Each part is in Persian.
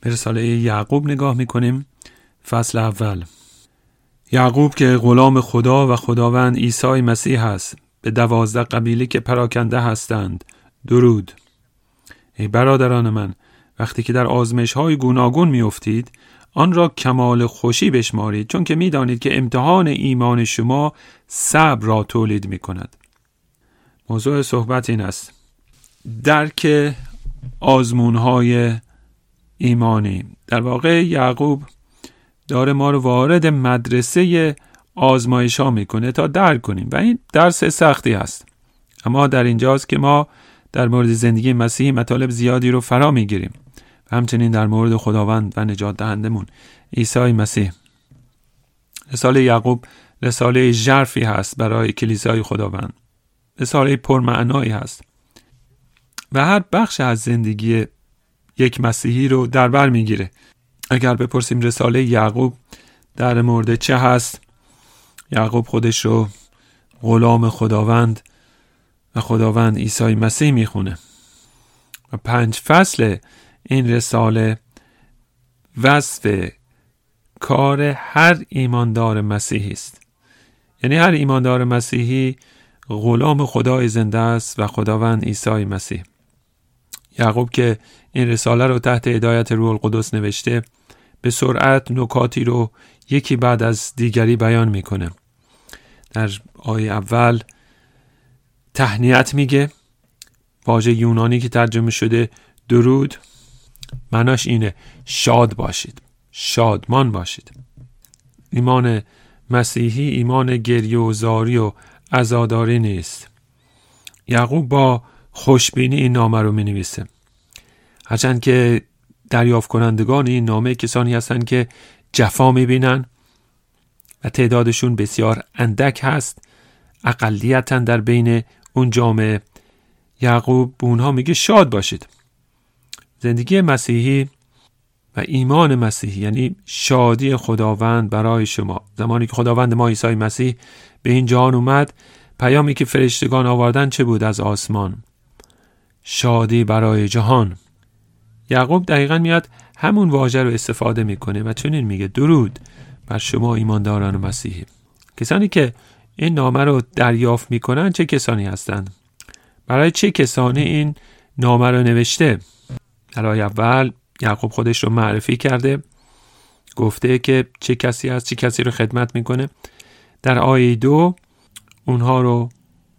به رساله یعقوب نگاه میکنیم. فصل اول. یعقوب که غلام خدا و خداوند عیسی مسیح است، به 12 قبیله که پراکنده هستند درود. ای برادران من، وقتی که در آزمایش‌های گوناگون می‌افتید، آن را کمال خوشی بشمارید، چون که می‌دانید که امتحان ایمان شما صبر را تولید می‌کند. موضوع صحبت این است: درک آزمون‌های ایمانی. در واقع یعقوب داره ما رو وارد مدرسه آزمایش‌ها می‌کنه تا درک کنیم و این درس سختی است. اما در اینجاست که ما در مورد زندگی مسیحی مطالب زیادی رو فرا می‌گیریم و همچنین در مورد خداوند و نجات دهندمون عیسی مسیح. رساله یعقوب رساله ژرفی هست برای کلیسای خداوند. رساله پرمعنایی هست و هر بخش از زندگی یک مسیحی رو در بر میگیره. اگر بپرسیم رساله یعقوب در مورد چه هست، یعقوب خودش رو غلام خداوند و خداوند عیسی مسیح میخونه و 5 فصل این رساله وصف کار هر ایماندار مسیحی است. یعنی هر ایماندار مسیحی غلام خدای زنده است و خداوند عیسی مسیح. یعقوب که این رساله رو تحت هدایت روح القدس نوشته، به سرعت نکاتی رو یکی بعد از دیگری بیان میکنه. در آیه اول تهنیت میگه. واژه یونانی که ترجمه شده درود، معناش اینه شاد باشید، شادمان باشید. ایمان مسیحی ایمان گریه و زاری و عزاداری نیست. یعقوب با خوشبینی این نامه رو می نویسه، هرچند که دریافت کنندگان این نامه کسانی هستند که جفا می بینن و تعدادشون بسیار اندک هست، اقلیتن در بین اون جامعه. یعقوب به اونها میگه شاد باشید. زندگی مسیحی و ایمان مسیحی یعنی شادی خداوند برای شما. زمانی که خداوند ما عیسی مسیح به این جهان اومد، پیامی که فرشتگان آوردن چه بود از آسمان؟ شادی برای جهان. یعقوب دقیقاً میاد همون واژه رو استفاده میکنه و چنین میگه درود بر شما ایمانداران مسیحی. کسانی که این نامه رو دریافت میکنن چه کسانی هستند؟ برای چه کسانی این نامه رو نوشته؟ در آیه اول یعقوب خودش رو معرفی کرده، گفته که چه کسی هست، چه کسی رو خدمت میکنه. در آیه 2 اونها رو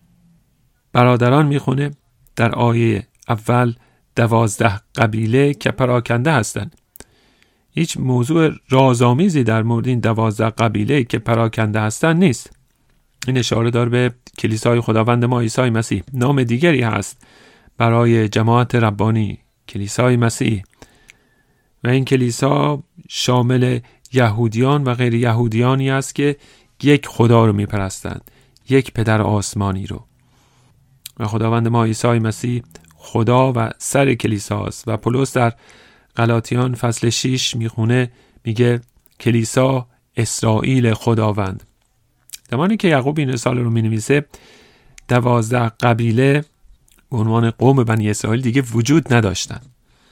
برادران میخونه. در آیه اول 12 قبیله که پراکنده هستند. هیچ موضوع رازآمیزی در مورد این 12 قبیله که پراکنده هستند نیست. این اشاره داره به کلیسای خداوند ما عیسی مسیح. نام دیگری هست برای جماعت ربانی، کلیسای مسیح، و این کلیسا شامل یهودیان و غیر یهودیانی است که یک خدا رو میپرستند، یک پدر آسمانی رو. و خداوند ما عیسی مسیح خدا و سر کلیسا است. و پولس در غلاطیان فصل 6 میخونه، میگه کلیسا اسرائیل خداوند. زمانی که یعقوب این رساله رو مینویسه، 12 قبیله به عنوان قوم بنی اسرائیل دیگه وجود نداشتن.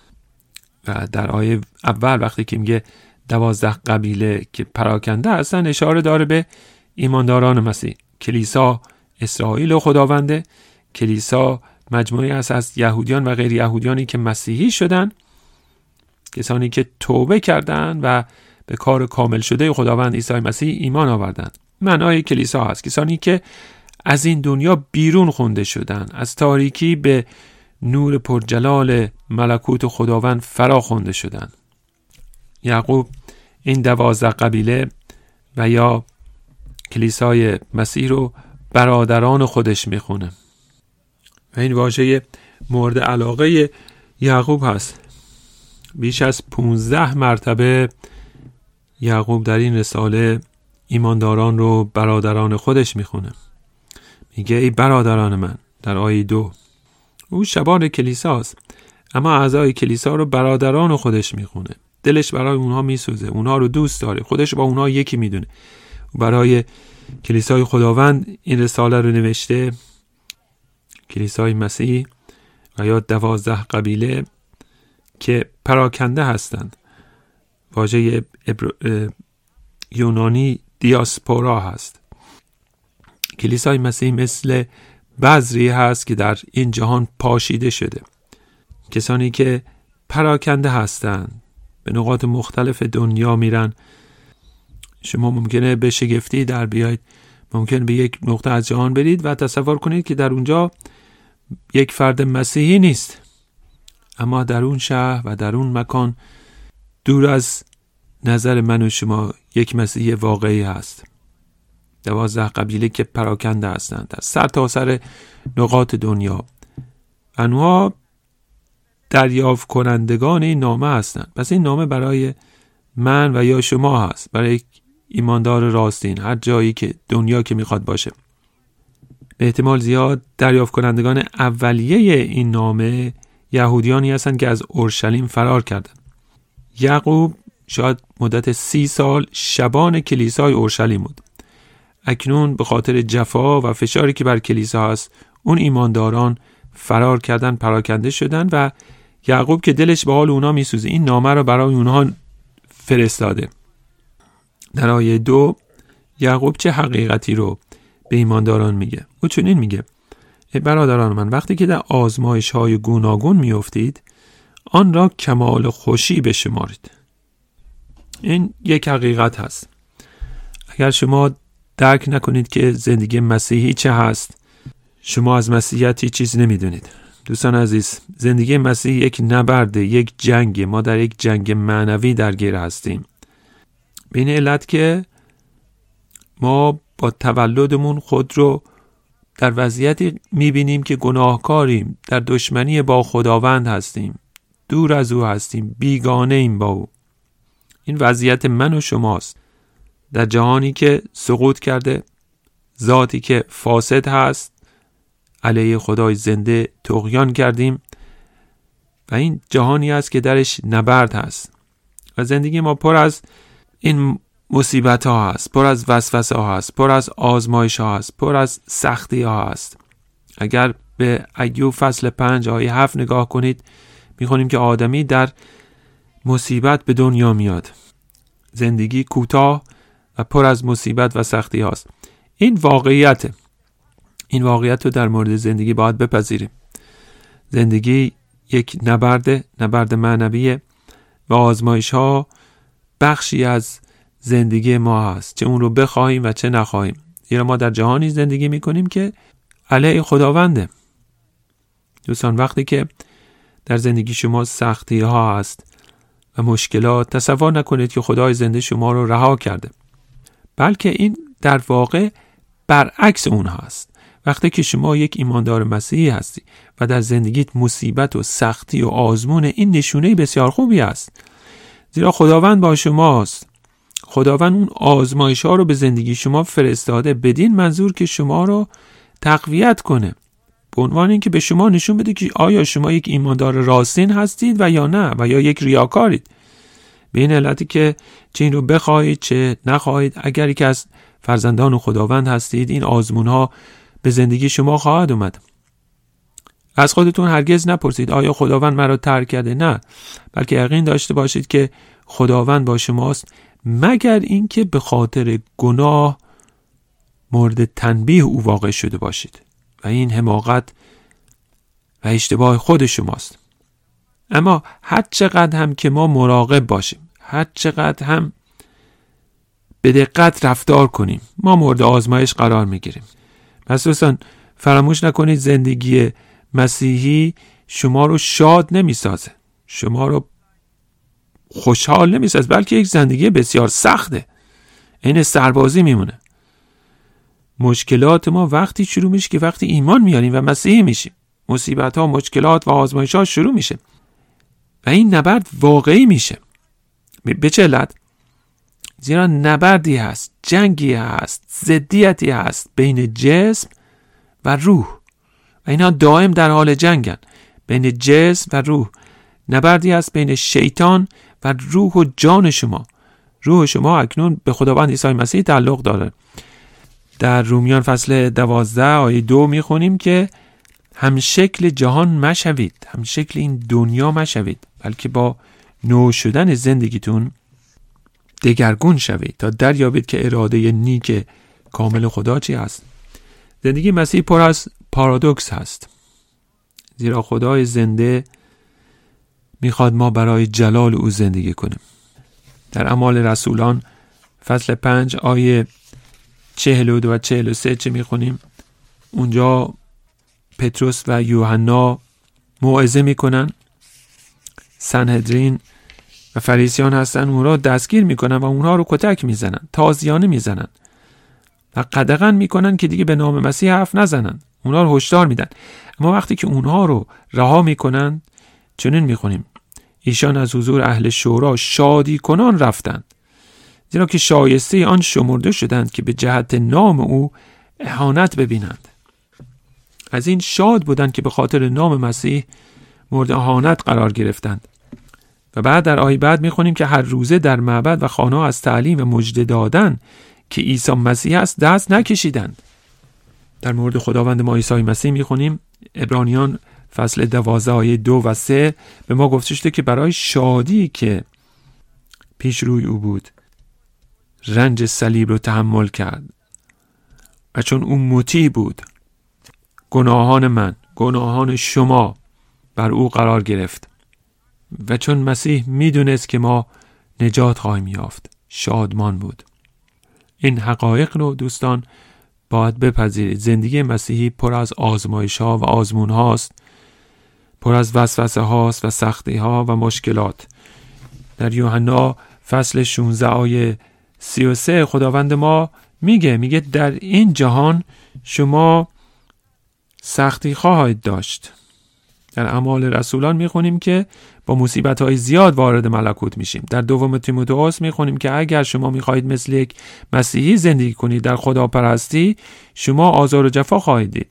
و در آیه اول وقتی که میگه 12 قبیله که پراکنده هستن، اشاره داره به ایمانداران مسیح. کلیسا اسرائیل خداونده. کلیسا مجموعی است از یهودیان و غیر یهودیانی که مسیحی شدن، کسانی که توبه کردند و به کار کامل شده خداوند عیسی مسیح ایمان آوردند. معنای کلیسا هست کسانی که از این دنیا بیرون خونده شدن، از تاریکی به نور پرجلال ملکوت خداوند فرا خونده شدن. یعقوب این 12 قبیله و یا کلیسای مسیح رو برادران خودش میخونه و این واژه مورد علاقه یعقوب هست. بیش از 15 مرتبه یعقوب در این رساله ایمانداران رو برادران خودش میخونه. میگه ای برادران من. در آیه 2 او شبان کلیساست، اما اعضای کلیسا رو برادران خودش میخونه. دلش برای اونها میسوزه، اونها رو دوست داره، خودش با اونها یکی میدونه. برای کلیسای خداوند این رساله رو نوشته، کلیسای مسیح و یا 12 قبیله که پراکنده هستند. واژه یونانی دیاسپورا هست. کلیسای مسیح مثل بذری هست که در این جهان پاشیده شده. کسانی که پراکنده هستند، به نقاط مختلف دنیا میرن. شما ممکنه به شگفتی در بیایید، ممکن به یک نقطه از جهان برید و تصور کنید که در اونجا یک فرد مسیحی نیست، اما در اون شهر و در اون مکان دور از نظر من و شما یک مسیحی واقعی هست. 12 قبیله که پراکنده هستند در سر تا سر نقاط دنیا، آنها دریافت کنندگان این نامه هستند. پس این نامه برای من و یا شما هست، برای ایماندار راستین هر جایی که دنیا که میخواد باشه. به احتمال زیاد دریافت کنندگان اولیه این نامه یهودیانی هستند که از اورشلیم فرار کردند. یعقوب شاید مدت 30 سال شبان کلیسای اورشلیم بود. اکنون به خاطر جفا و فشاری که بر کلیسا هست، اون ایمانداران فرار کردن، پراکنده شدن و یعقوب که دلش به حال اونا میسوزه این نامه رو برای اونها فرستاده. در آیه 2 یعقوب چه حقیقتی رو به ایمانداران میگه؟ او چنین میگه: ای برادران من، وقتی که در آزمایش‌های گوناگون میافتید، آن را کمال خوشی بشمارید. این یک حقیقت هست. اگر شما درک نکنید که زندگی مسیحی چه هست، شما از مسیحیت هیچ چیز نمیدونید. دوستان عزیز، زندگی مسیحی یک نبرده، یک جنگ. ما در یک جنگ معنوی درگیر هستیم. به این علت که ما با تولدمون خود رو در وضعیتی میبینیم که گناهکاریم، در دشمنی با خداوند هستیم، دور از او هستیم، بیگانه ایم با او. این وضعیت من و شماست در جهانی که سقوط کرده، ذاتی که فاسد هست، علیه خدای زنده طغیان کردیم و این جهانی است که درش نبرد هست و زندگی ما پر از این مصیبت ها هست، پر از وسوسه ها هست، پر از آزمایش ها هست، پر از سختی ها هست. اگر به ایوب فصل 5 آیه 7 نگاه کنید، میخونیم که آدمی در مصیبت به دنیا میاد. زندگی کوتاه و پر از مصیبت و سختی هاست. این واقعیته. این واقعیت رو در مورد زندگی باید بپذیریم. زندگی یک نبرد معنویه و آزمایش ها بخشی از زندگی ما هست، چه اون رو بخواهیم و چه نخواهیم. زیرا ما در جهانی زندگی میکنیم که علیه خداونده. دوستان، وقتی که در زندگی شما سختی ها هست و مشکلات، تصور نکنید که خدای زنده شما رو رها کرده، بلکه این در واقع برعکس اون هست. وقتی که شما یک ایماندار مسیحی هستی و در زندگیت مصیبت و سختی و آزمون، این نشونه بسیار خوبی است، زیرا خداوند با شماست. خداوند اون آزمایش ها رو به زندگی شما فرستاده بدین منظور که شما رو تقویت کنه، به عنوان اینکه به شما نشون بده که آیا شما یک ایماندار راستین هستید و یا نه، و یا یک ریاکارید. به این علتی که چه این رو بخواهید چه نخواهید، اگر که از فرزندان خداوند هستید، این آزمون ها به زندگی شما خواهد اومد. از خودتون هرگز نپرسید آیا خداوند مرا ترک کرده؟ نه، بلکه یقین داشته باشید که خداوند با شماست، مگر اینکه به خاطر گناه مورد تنبیه او واقع شده باشید و این حماقت و اشتباه خود شماست. اما هر چقدر هم که ما مراقب باشیم، هر چقدر هم به دقت رفتار کنیم، ما مورد آزمایش قرار میگیریم. پس دوستان، فراموش نکنید زندگی مسیحی شما رو شاد نمیسازه، شما رو خوشحال نمیسازه، بلکه یک زندگی بسیار سخته. این سربازی میمونه. مشکلات ما وقتی شروع میشه که وقتی ایمان میاریم و مسیحی میشیم. مصیبت ها، مشکلات و آزمایش ها شروع میشه و این نبرد واقعی میشه. به چه علت؟ زیرا نبردی هست، جنگی هست، ضدیتی هست بین جسم و روح و اینا دائم در حال جنگن. بین جسم و روح نبردی هست، بین شیطان و روح و جان شما. روح شما اکنون به خداوند عیسی مسیح تعلق داره. در رومیان فصل 12 آیه 2 میخونیم که هم شکل جهان مشوید، هم شکل این دنیا مشوید، بلکه با نو شدن زندگیتون دگرگون شوید تا دریابید که اراده نیک کامل خدا چی است. زندگی مسیح پر از پارادوکس هست، زیرا خدای زنده میخواد ما برای جلال او زندگی کنیم. در اعمال رسولان فصل 5 آیه 42 و 43 چه میخونیم؟ اونجا پتروس و یوحنا موعظه میکنن، سنهدرین و فریسیان هستن، اونها رو دستگیر میکنن و اونها رو کتک میزنن، تازیانه میزنن و قدغن میکنن که دیگه به نام مسیح حرف نزنن. اونها رو هشدار میدن. اما وقتی که اونها رو رها میکنن چنین میخونیم: ایشان از حضور اهل شورا شادی کنان رفتند، زیرا که شایسته آن شمرده شدند که به جهت نام او اهانت ببینند. از این شاد بودند که به خاطر نام مسیح مورد اهانت قرار گرفتند. و بعد در آیه بعد میخونیم که هر روزه در معبد و خانه از تعلیم و مژده دادن که عیسی مسیح است دست نکشیدند. در مورد خداوند ما عیسی مسیح میخونیم عبرانیان فصل 12 آیه 2 و 3 به ما گفته شده که برای شادی که پیش روی او بود رنج صلیب رو تحمل کرد و چون او مطیع بود گناهان من، گناهان شما بر او قرار گرفت و چون مسیح میدونست که ما نجات خواهیم یافت شادمان بود. این حقایق رو دوستان باید بپذیرید. زندگی مسیحی پر از آزمایش ها و آزمون هاست، پر از وسوسه هاست و سختی ها و مشکلات. در یوحنا فصل 16 آیه 33 خداوند ما میگه در این جهان شما سختی خواهید داشت. در اعمال رسولان میخونیم که با مصیبت های زیاد وارد ملکوت میشیم. در دوم تیموتئوس میخونیم که اگر شما میخواهید مثل یک مسیحی زندگی کنید در خداپرستی شما آزار و جفا خواهید دید.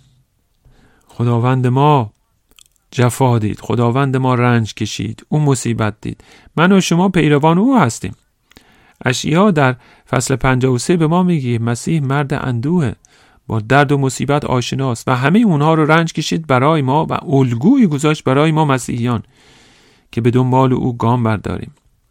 خداوند ما جفا دید، خداوند ما رنج کشید، او مصیبت دید. من و شما پیروان او هستیم. اشعیا در فصل 53 به ما میگه مسیح مرد اندوه، با درد و مصیبت آشناست و همه اونها رو رنج کشید برای ما و الگویی گذاشت برای ما مسیحیان که به دنبال او گام برداریم.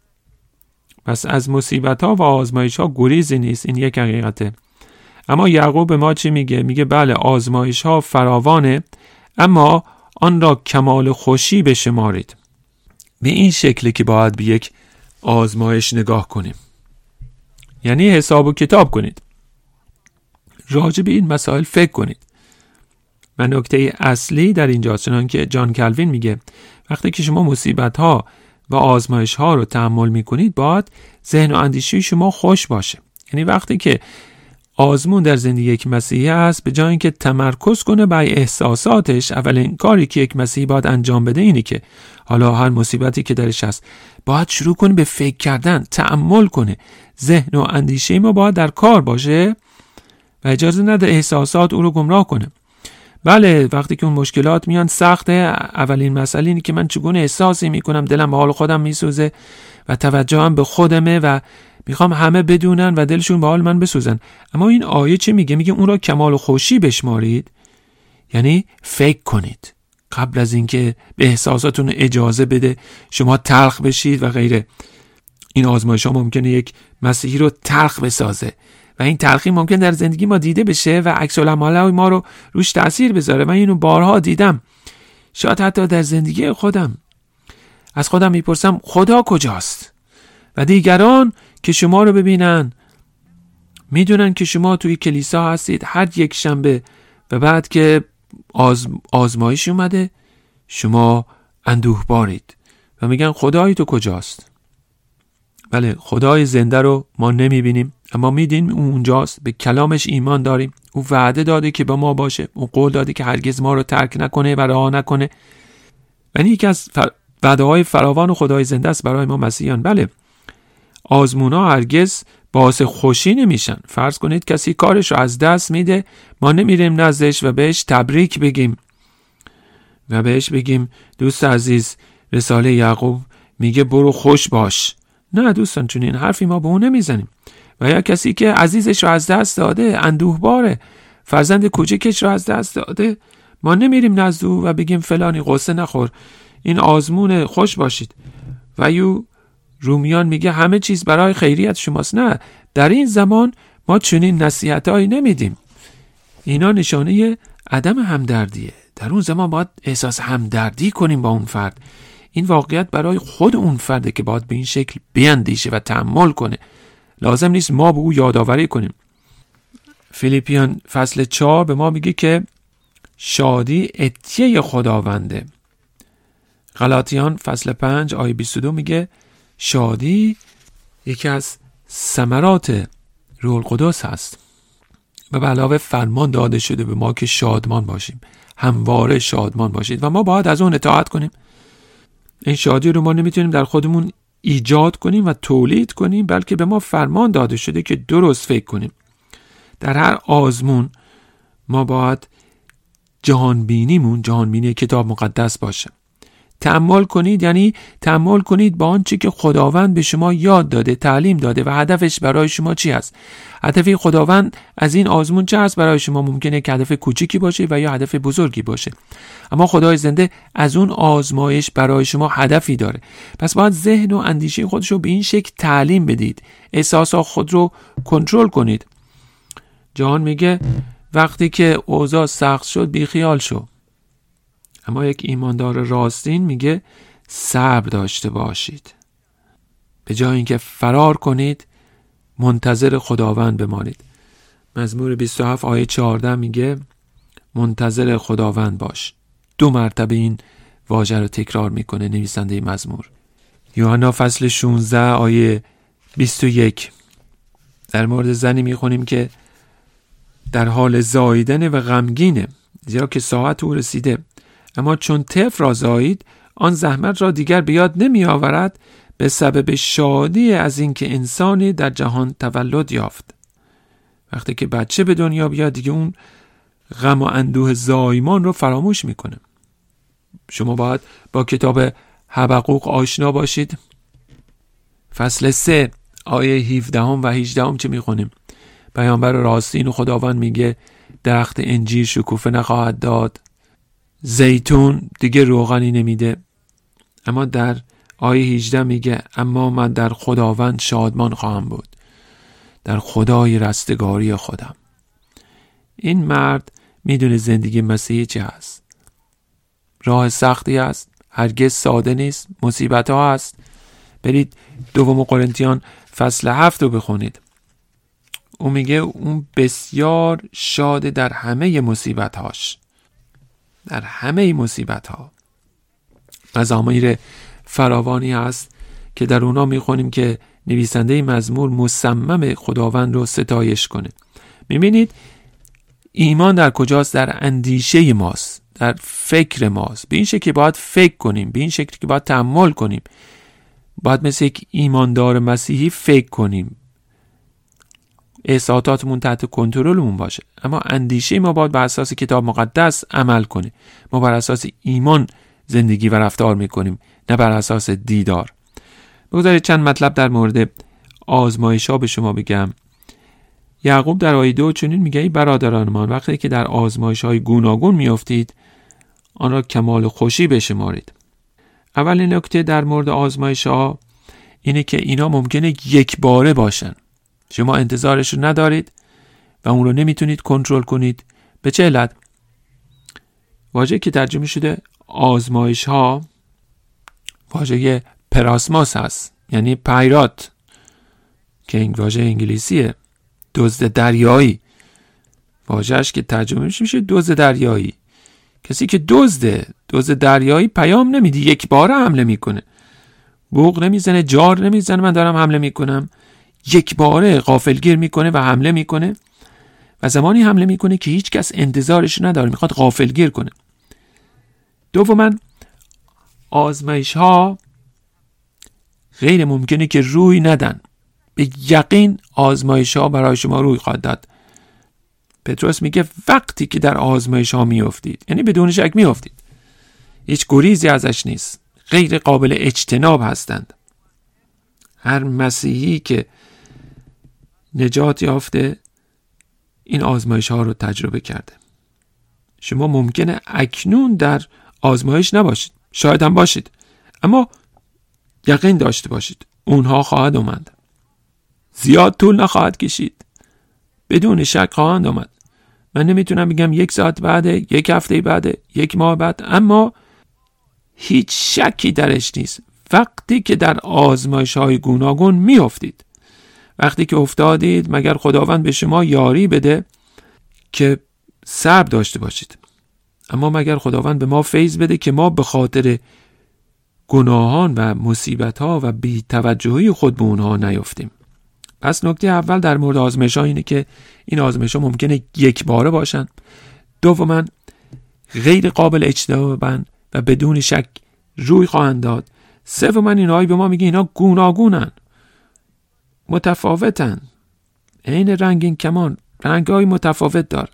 پس از مصیبت ها و آزمایش ها گریزی نیست، این یک حقیقته. اما یعقوب به ما چی میگه؟ میگه بله آزمایش ها فراوانه اما آن را کمال خوشی بشمارید. به این شکلی که باید به یک آزمایش نگاه کنیم، یعنی حساب و کتاب کنید، راجع به این مسائل فکر کنید. و نکته اصلی در اینجا چنان که جان کلوین میگه وقتی که شما مصیبت ها و آزمایش ها رو تحمل میکنید باید ذهن و اندیشه شما خوش باشه. یعنی وقتی که آزمون در زندگی یک مسیحی هست به جای اینکه تمرکز کنه بر احساساتش، اولین کاری که یک مسیحی باید انجام بده اینه که حالا هر مصیبتی که درش هست باید شروع کنه به فکر کردن، تأمل کنه. ذهن و اندیشه ما باید در کار باشه و اجازه نده احساسات او رو گمراه کنه. بله وقتی که اون مشکلات میان سخته، اولین مسئله اینه که من چگونه احساسی میکنم، دلم به حال خودم میسوزه و توجهم به خودمه و میخوام همه بدونن و دلشون به حال من بسوزن. اما این آیه چه میگه؟ میگه اون را کمال خوشی بشمارید، یعنی فکر کنید قبل از اینکه به احساساتون اجازه بده شما تلخ بشید و غیره. این آزمایش ها ممکنه یک مسیحی رو تلخ بسازه و این تلخی ممکن در زندگی ما دیده بشه و عکس العمل ما رو روش تأثیر بذاره. من اینو بارها دیدم، شاید حتی در زندگی خودم. از خودم میپرسم خدا کجاست؟ و دیگران که شما رو ببینن میدونن که شما توی کلیسا هستید هر یک شنبه و بعد که آزمایش اومده شما اندوه بارید و میگن خدای تو کجاست؟ بله خدای زنده رو ما نمیبینیم اما میدونیم اون اونجاست، به کلامش ایمان داریم، او وعده داده که با ما باشه، او قول داده که هرگز ما رو ترک نکنه و رها نکنه. و این یکی از وعده های فراوان خدای زنده است برای ما مسیحیان. بله آزمونا هرگز باعث خوشی نمیشن. فرض کنید کسی کارش رو از دست میده، ما نمیریم نزدش و بهش تبریک بگیم و بهش بگیم دوست عزیز رساله یعقوب میگه برو خوش باش. نه دوستان، چون این حرفی ما به اون نمیزنیم. و یا کسی که عزیزش رو از دست داده، اندوه باره، فرزند کوچکش رو از دست داده، ما نمیریم نزد او و بگیم فلانی قصه نخور، این آزمون، خوش باشید. و یو رومیان میگه همه چیز برای خیریت شماست. نه، در این زمان ما چنین نصیحتایی نمیدیم. اینا نشانه عدم همدردیه. در اون زمان باید احساس همدردی کنیم با اون فرد. این واقعیت برای خود اون فرده که باید به این شکل بیندیشه و تأمل کنه. لازم نیست ما به او یادآوری کنیم. فیلیپیان فصل 4 به ما میگه که شادی عطیه خداونده. غلاطیان فصل 5 آیه 22 میگه شادی یکی از ثمرات روح القدس هست و به علاوه فرمان داده شده به ما که شادمان باشیم، همواره شادمان باشید و ما باید از اون اطاعت کنیم. این شادی رو ما نمیتونیم در خودمون ایجاد کنیم و تولید کنیم، بلکه به ما فرمان داده شده که درست فکر کنیم. در هر آزمون ما باید جهانبینی کتاب مقدس باشه. تأمل کنید یعنی تأمل کنید با آنچه که خداوند به شما یاد داده، تعلیم داده و هدفش برای شما چی است. هدف خداوند از این آزمون چه است برای شما؟ ممکنه که هدف کوچیکی باشه و یا هدف بزرگی باشه، اما خدای زنده از اون آزمایش برای شما هدفی داره. پس باید ذهن و اندیشه خودش رو به این شکل تعلیم بدید، احساسات خود رو کنترل کنید. جهان میگه وقتی که اوضاع سخت شد بیخیال شو، اما یک ایماندار راستین میگه صبر داشته باشید. به جای اینکه فرار کنید منتظر خداوند بمانید. مزمور 27 آیه 14 میگه منتظر خداوند باش. 2 مرتبه این واژه رو تکرار میکنه نویسنده مزمور. یوحنا فصل 16 آیه 21 در مورد زنی میخونیم که در حال زاییدن و غمگینه، زیرا که ساعت او رسیده، اما چون طفل را زایید آن زحمت را دیگر به یاد نمی آورد به سبب شادی از اینکه انسانی در جهان تولد یافت. وقتی که بچه به دنیا بیاد دیگه اون غم و اندوه زایمان رو فراموش میکنه. شما باید با کتاب حبقوق آشنا باشید. فصل 3 آیه 17 و 18 چه میخونیم؟ پیامبر راستین و خداوند میگه درخت انجیر شکوفه نخواهد داد، زیتون دیگه روغنی نمیده. اما در آیه 18 میگه اما من در خداوند شادمان خواهم بود، در خدای رستگاری خودم. این مرد میدونه زندگی مسیحی چه هست. راه سختی است، هرگز ساده نیست، مصیبت ها هست. برید 2 قرنتیان فصل 7 رو بخونید. او میگه اون بسیار شاده در همه مصیبت هاش، در همه مصیبت ها. مزامیر فراوانی هست که در اونا میخونیم که نویسنده مزمور مصمم خداوند رو ستایش کنه. میبینید ایمان در کجاست؟ در اندیشه ماست، در فکر ماست. به این شکل باید فکر کنیم، به این شکل که باید تأمل کنیم. باید مثل یک ایماندار مسیحی فکر کنیم، احساساتمون تحت کنترلمون باشه. اما اندیشه ما باید بر اساس کتاب مقدس عمل کنه. ما بر اساس ایمان زندگی و رفتار میکنیم، نه بر اساس دیدار. بگذارید چند مطلب در مورد آزمایش ها به شما بگم. یعقوب در آیه 2 چنین میگه ای برادران من، وقتی که در آزمایش های گوناگون میافتید آن را کمال خوشی بشمارید. اولین نکته در مورد آزمایش ها اینه که اینا ممکنه یک باره باشن. شما انتظارش رو ندارید و اون رو نمیتونید کنترل کنید. به چه علت؟ واژه‌ای که ترجمه شده آزمایش ها واژه پراسماس هست، یعنی پایرات که این واژه انگلیسیه. دزد دریایی واژه‌اش که ترجمه میشه دزد دریایی. کسی که دزد دریایی پیام نمیده، یک بار حمله میکنه. بوق نمیزنه، جار نمیزنه من دارم حمله میکنم. یک باره غافلگیر میکنه و حمله میکنه و زمانی حمله میکنه که هیچ کس انتظارش نداره، میخواد غافلگیر کنه. دوما آزمایش ها غیر ممکنه که روی ندن. به یقین آزمایش ها برای شما روی خواهد داد. پتروس میگه وقتی که در آزمایش ها میافتید، یعنی بدون شک میافتید، هیچ گریزی ازش نیست، غیر قابل اجتناب هستند. هر مسیحی که نجات یافته این آزمایش ها رو تجربه کرده. شما ممکنه اکنون در آزمایش نباشید، شاید هم باشید، اما یقین داشته باشید اونها خواهد اومد. زیاد طول نخواهد کشید. بدون شک خواهند اومد. من نمیتونم بگم 1 ساعت بعده، 1 هفته بعده، 1 ماه بعد، اما هیچ شکی درش نیست. وقتی که در آزمایش‌های گوناگون میافتید، وقتی که افتادید، مگر خداوند به شما یاری بده که صبر داشته باشید. اما مگر خداوند به ما فیض بده که ما به خاطر گناهان و مصیبت‌ها و بی‌توجهی خود به اونها نیفتیم. پس نکته اول در مورد آزمایش‌ها اینه که این آزمایش‌ها ممکنه 1 باره باشن. دوما غیر قابل اجتناب و بدون شک روی خواهند داد. سوما اینهایی به ما میگه اینا گوناگونن، متفاوتن، عین رنگین کمان، رنگ‌های متفاوت دار،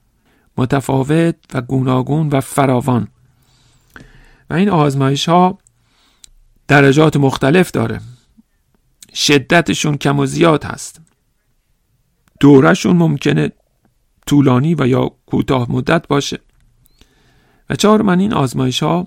متفاوت و گوناگون و فراوان. و این آزمایش‌ها درجات مختلف داره. شدتشون کم و زیاد هست. دورشون ممکنه طولانی و یا کوتاه مدت باشه. و 4 این آزمایش‌ها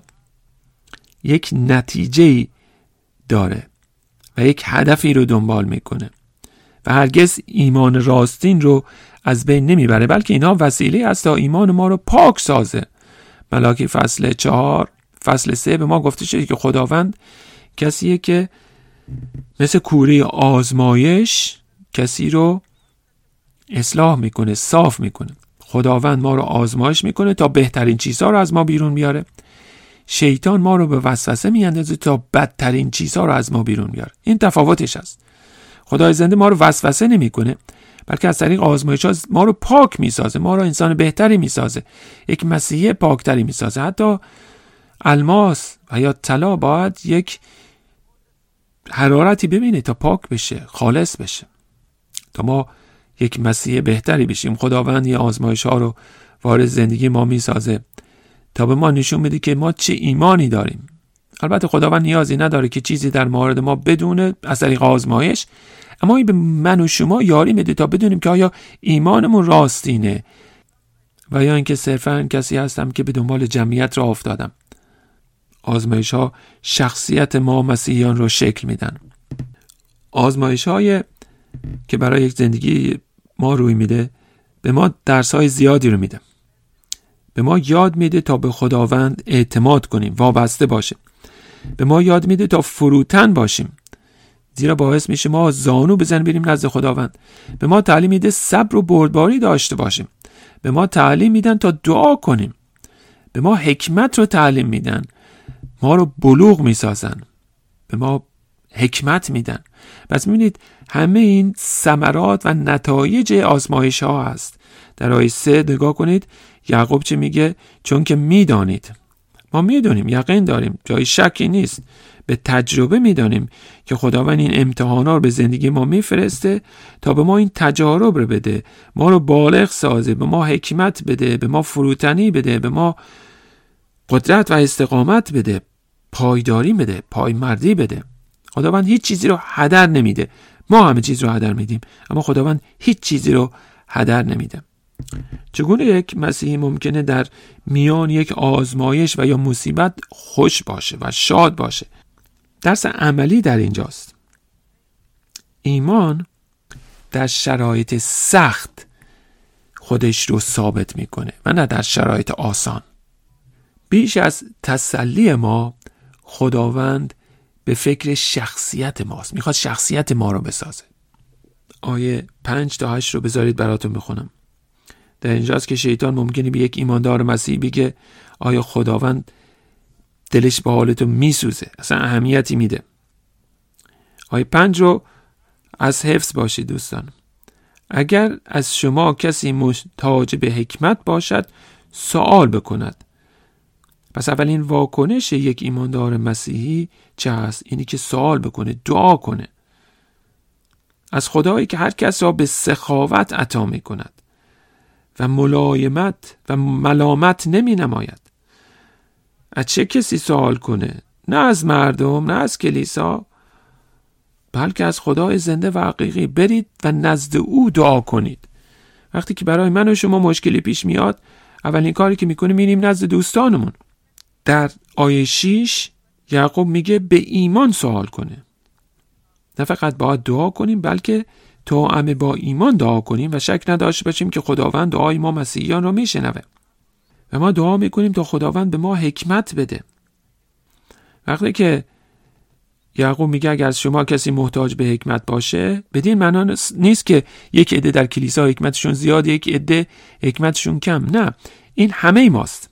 یک نتیجه داره و یک هدفی رو دنبال میکنه و هرگز ایمان راستین رو از بین نمیبره، بلکه اینا وسیله است تا ایمان ما رو پاک سازه. ملاکی فصل 4 فصل 3 به ما گفته شده که خداوند کسیه که مثل کوره آزمایش کسی رو اصلاح میکنه، صاف میکنه. خداوند ما رو آزمایش میکنه تا بهترین چیزها رو از ما بیرون بیاره. شیطان ما رو به وسوسه میاندازه تا بدترین چیزها رو از ما بیرون بیاره. این تفاوتش است. خدای زنده ما رو وسوسه نمیکنه، بلکه از طریق آزمایش‌ها ما رو پاک میسازه، ما رو انسان بهتری میسازه، یک مسیحی پاکتری میسازه. حتی الماس و یا طلا باید یک حرارتی ببینه تا پاک بشه، خالص بشه، تا ما یک مسیح بهتری بشیم. خداوند این آزمایش‌ها رو وارد زندگی ما میسازه تا به ما نشون بده که ما چه ایمانی داریم. البته خداوند نیازی نداره که چیزی در مورد ما بدونه از طریق آزمایش، اما این به من و شما یاری میده تا بدونیم که آیا ایمانمون راستینه و یا اینکه صرفاً کسی هستم که به دنبال جمعیت را افتادم. آزمایش‌ها شخصیت ما مسیحیان رو شکل میدن. آزمایش‌های که برای یک زندگی ما روی میده به ما درس‌های زیادی رو میده. به ما یاد میده تا به خداوند اعتماد کنیم، وابسته باشیم. به ما یاد میده تا فروتن باشیم، زیرا باعث میشه ما زانو بزنیم بریم نزد خداوند. به ما تعلیم میده صبر و بردباری داشته باشیم. به ما تعلیم میدن تا دعا کنیم. به ما حکمت رو تعلیم میدن، ما رو بلوغ میسازن، به ما حکمت میدن. پس میبینید همه این ثمرات و نتایج آزمایش ها هست. در آیه 3 نگاه کنید یعقوب چه میگه؟ چون که میدانید. ما میدونیم، یقین داریم، جای شکی نیست، به تجربه میدانیم که خداوند این امتحانا رو به زندگی ما میفرسته تا به ما این تجارب رو بده، ما رو بالغ سازه، به ما حکمت بده، به ما فروتنی بده، به ما قدرت و استقامت بده، پایداری بده، پایمردی بده. خداوند هیچ چیزی رو هدر نمیده. ما همه چیز رو هدر میدیم، اما خداوند هیچ چیزی رو هدر نمیده. چگونه یک مسیحی ممکنه در میان یک آزمایش و یا مصیبت خوش باشه و شاد باشه؟ درس عملی در اینجاست. ایمان در شرایط سخت خودش رو ثابت میکنه و نه در شرایط آسان. بیش از تسلی ما، خداوند به فکر شخصیت ماست. میخواد شخصیت ما رو بسازه. آیه 5 تا 8 رو بذارید براتون بخونم. در اینجاست که شیطان ممکنه به یک ایماندار مسیحی بگه آیا خداوند دلش به حال تو میسوزه، اصلا اهمیتی میده. آیه 5 رو از حفظ باشید دوستان. اگر از شما کسی محتاج به حکمت باشد سوال بکند. پس اولین واکنش یک ایماندار مسیحی چه هست؟ اینی که سوال بکنه، دعا کنه از خدایی که هر کس را به سخاوت عطا می کند و ملایمت و ملامت نمی نماید. از چه کسی سوال کنه؟ نه از مردم، نه از کلیسا، بلکه از خدای زنده و حقیقی. برید و نزد او دعا کنید. وقتی که برای من و شما مشکلی پیش میاد، اولین کاری که میکنیم میریم نزد دوستانمون. در آیه 6 یعقوب میگه به ایمان سوال کنه. نه فقط باید دعا کنیم بلکه توأم با ایمان دعا کنیم و شک نداشته باشیم که خداوند دعای ما مسیحیان رو میشنوه. و ما دعا میکنیم تا خداوند به ما حکمت بده. وقتی که یعقوب میگه اگر از شما کسی محتاج به حکمت باشه، بدین معنا نیست که یک عده در کلیسا حکمتشون زیاد، یک عده حکمتشون کم. نه، این همه ماست.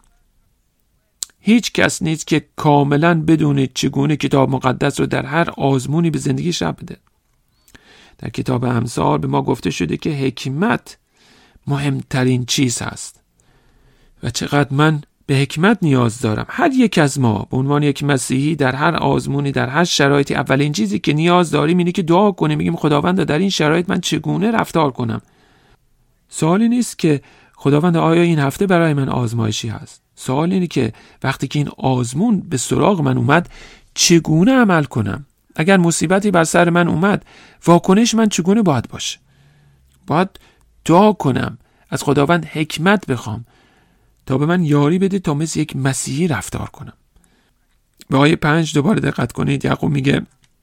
هیچ کس نیست که کاملا بدونه چگونه کتاب مقدس رو در هر آزمونی به زندگیش ربط بده. در کتاب امثال به ما گفته شده که حکمت مهمترین چیز هست و چقدر من به حکمت نیاز دارم. هر یک از ما به عنوان یک مسیحی در هر آزمونی، در هر شرایطی، اولین چیزی که نیاز داریم اینه که دعا کنیم، بگیم خداوند در این شرایط من چگونه رفتار کنم. سوالی نیست که خداوند آیا این هفته برای من آزمایشی هست. سوال اینه که وقتی که این آزمون به سراغ من اومد چگونه عمل کنم؟ اگر مصیبتی بر سر من اومد واکنش من چگونه باید باشه؟ باید دعا کنم، از خداوند حکمت بخوام تا به من یاری بده تا مثل یک مسیحی رفتار کنم. به آیه 5 دوباره دقت کنید. یعقوب میگه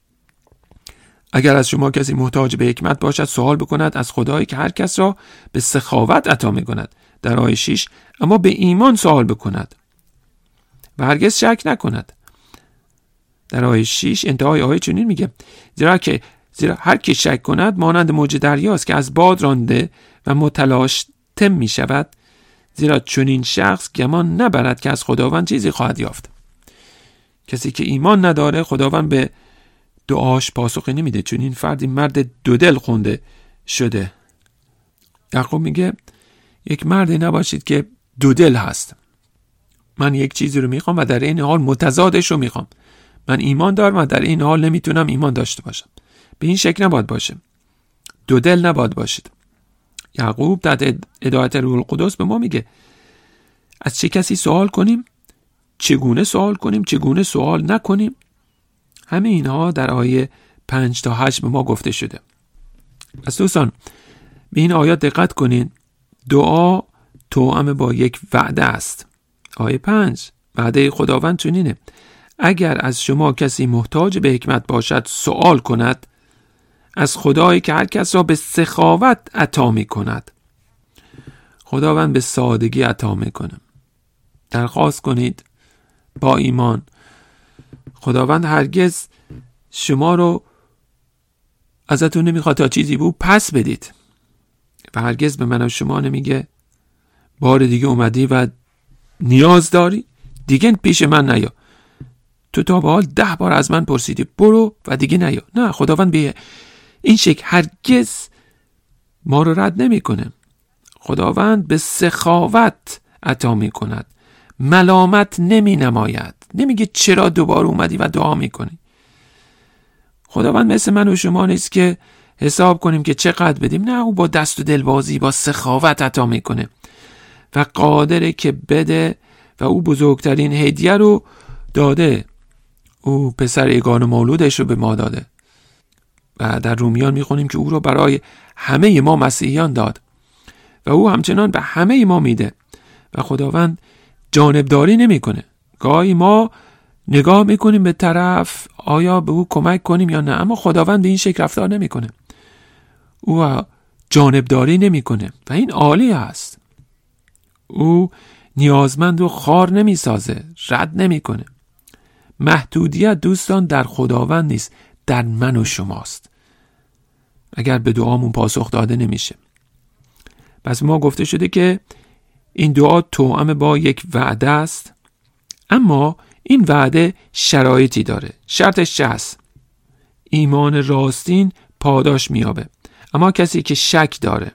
اگر از شما کسی محتاج به حکمت باشد سوال بکند از خدایی که هر کس را به سخاوت عطا میکند. در آیه 6 اما به ایمان سوال بکند و هرگز شک نکند. در آیه 6 انتهای آیه چنین میگه زیرا هر کی شک کند مانند موج دریاست که از باد رانده و متلاشتم میشود. زیرا چنین شخص گمان نبرد که از خداوند چیزی خواهد یافت. کسی که ایمان نداره خداوند به دعاش پاسخی نمیده، چون این فردی مرد دودل خونده شده. یعقوب میگه یک مردی نباشید که دودل هست. من یک چیزی رو میخوام و در این حال متضادش رو میخوام. من ایمان دارم و در این حال نمیتونم ایمان داشته باشم. به این شکل نباید باشه. دودل نباید باشید. یعقوب در هدایت روح القدس به ما میگه از چه کسی سوال کنیم، چگونه سوال کنیم، چگونه سوال نکنیم. همه اینها در آیه 5 تا 8 به ما گفته شده. از دوستان به این آیات دقت کنین. دعا توأم با یک وعده است. آیه 5 وعده خداوند چنینه اگر از شما کسی محتاج به حکمت باشد سوال کند از خدایی که هر کس را به سخاوت عطا می کند. خداوند به سادگی عطا می کنه. درخواست کنید با ایمان. خداوند هرگز شما رو ازتون نمیخواد تا چیزی بود پس بدید و هرگز به من و شما نمیگه بار دیگه اومدی و نیاز داری دیگه پیش من نیا، تو تا به حال 10 بار از من پرسیدی برو و دیگه نیا. نه، خداوند به این شکل هرگز ما رو رد نمی کنه. خداوند به سخاوت عطا می کند، ملامت نمی نماید، نمیگه چرا دوباره اومدی و دعا می کنی. خداوند مثل من و شما نیست که حساب کنیم که چقدر بدیم. نه، او با دست و دلبازی با سخاوت عطا می کنه و قادره که بده و او بزرگترین هدیه رو داده. او پسر یگانه مولودش رو به ما داده و در رومیان میخونیم که او رو برای همه ما مسیحیان داد و او همچنان به همه ما میده و خداوند جانبداری نمیکنه. گاهی ما نگاه میکنیم به طرف آیا به او کمک کنیم یا نه، اما خداوند به این شکل رفتار نمیکنه. او جانبداری نمیکنه و این عالی است. او نیازمند رو خار نمیسازه، رد نمیکنه. محدودیت دوستان در خداوند نیست، در من و شماست. اگر به دعامون پاسخ داده نمیشه. پس ما گفته شده که این دعا توأم با یک وعده است، اما این وعده شرایطی داره. شرطش چه هست؟ ایمان راستین پاداش میابه. اما کسی که شک داره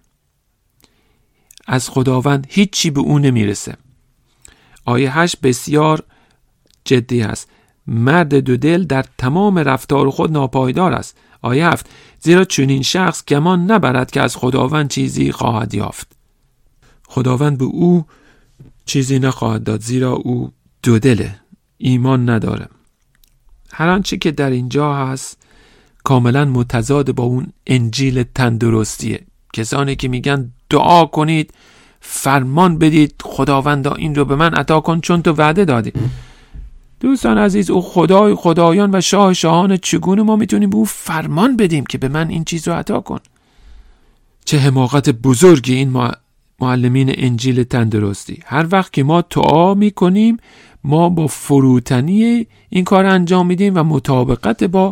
از خداوند هیچی به اون نمیرسه. آیه 8 بسیار جدی است. مرد دودل در تمام رفتار خود ناپایدار است. آیه 7 زیرا چنین شخص گمان نبرد که از خداوند چیزی خواهد یافت. خداوند به او چیزی نخواهد داد زیرا او دودله، ایمان نداره. هر آنچه که در اینجا هست کاملا متضاد با اون انجیل تندرستیه. کسانی که میگن دعا کنید، فرمان بدید خداوندا این رو به من عطا کن چون تو وعده دادی. دوستان عزیز، او خدای خدایان و شاه شاهان، چگونه ما میتونیم به او فرمان بدیم که به من این چیز رو عطا کن؟ چه حماقت بزرگی این معلمین انجیل تندرستی. هر وقت که ما دعا میکنیم ما با فروتنی این کار انجام میدیم و مطابقت با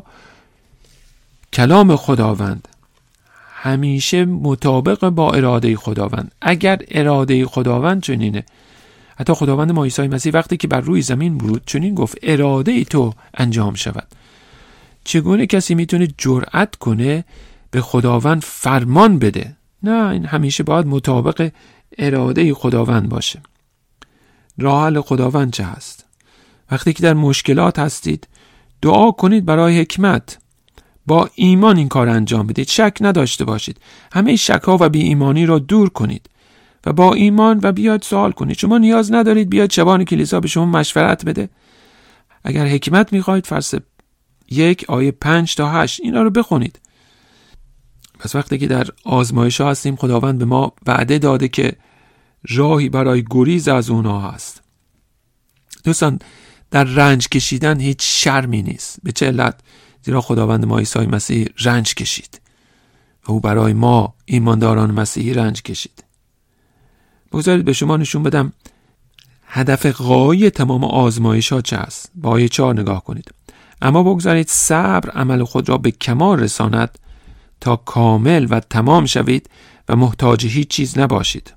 کلام خداوند، همیشه مطابق با اراده خداوند. اگر اراده خداوند چنینه، حتی خداوند ما عیسی مسیح وقتی که بر روی زمین بود چنین گفت اراده تو انجام شود. چگونه کسی میتونه جرأت کنه به خداوند فرمان بده؟ نه، این همیشه باید مطابق اراده خداوند باشه. راه حل خداوند چه هست؟ وقتی که در مشکلات هستید دعا کنید برای حکمت، با ایمان این کار انجام بدید، شک نداشته باشید، همه شک ها و بی ایمانی را دور کنید و با ایمان و بیاید سوال کنید. شما نیاز ندارید بیاید شبان کلیسا به شما مشورت بده. اگر حکمت میخواید فصل 1 آیه 5 تا 8 اینا رو بخونید. پس وقتی که در آزمایش ها هستیم خداوند به ما وعده داده که راهی برای گریز از اونها هست. دوستان، در رنج کشیدن هیچ شرمی نیست. به چه علت؟ زیرا خداوند ما عیسی مسیح رنج کشید و او برای ما ایمانداران مسیحی رنج کشید. بگذارید به شما نشون بدم هدف غایی تمام آزمایش ها چه است. با آیه 4 نگاه کنید. اما بگذارید صبر عمل خود را به کمال رساند تا کامل و تمام شوید و محتاج هیچ چیز نباشید.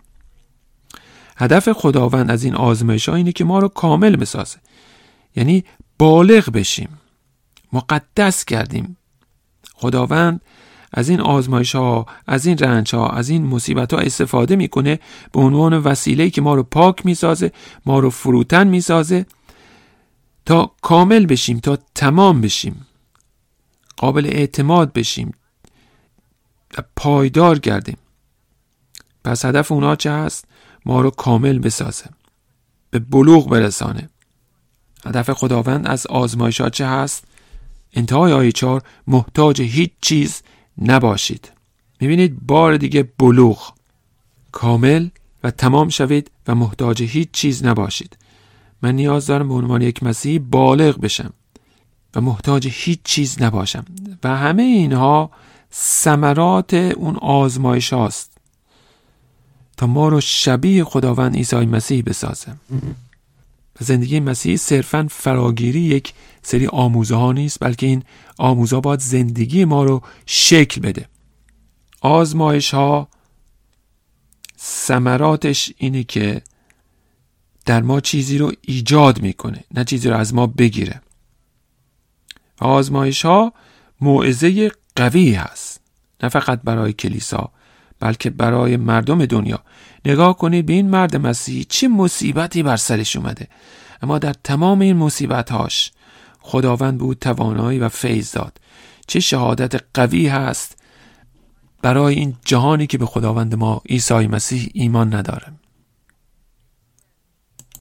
هدف خداوند از این آزمایش ها اینه که ما رو کامل بسازه، یعنی بالغ بشیم، مقدس کردیم. خداوند از این آزمایش ها، از این رنج ها، از این مصیبت ها استفاده میکنه به عنوان وسیله‌ای که ما رو پاک میسازه، ما رو فروتن میسازه تا کامل بشیم، تا تمام بشیم، قابل اعتماد بشیم و پایدار گردیم. پس هدف اونا چه هست؟ ما رو کامل بسازه، به بلوغ برسانه. هدف خداوند از آزمایشات چه هست؟ انتهای آیه 4 محتاج هیچ چیز نباشید. میبینید بار دیگه بلوغ، کامل و تمام شوید و محتاج هیچ چیز نباشید. من نیاز دارم به عنوان یک مسیحی بالغ بشم و محتاج هیچ چیز نباشم و همه اینها ثمرات اون آزمایش هاست تا ما رو شبیه خداوند عیسی مسیح بسازه. زندگی مسیحی صرفاً فراگیری یک سری آموزه ها نیست، بلکه این آموزه ها باید زندگی ما رو شکل بده. آزمایش ها ثمراتش اینه که در ما چیزی رو ایجاد میکنه، نه چیزی رو از ما بگیره. آزمایش ها موعظه قوی هست، نه فقط برای کلیسا بلکه برای مردم دنیا. نگاه کنید به این مرد مسیحی، چه مصیبتی بر سرش اومده، اما در تمام این مصیبت‌هاش خداوند به او توانایی و فیض داد. چه شهادت قوی هست برای این جهانی که به خداوند ما عیسی مسیح ایمان نداره.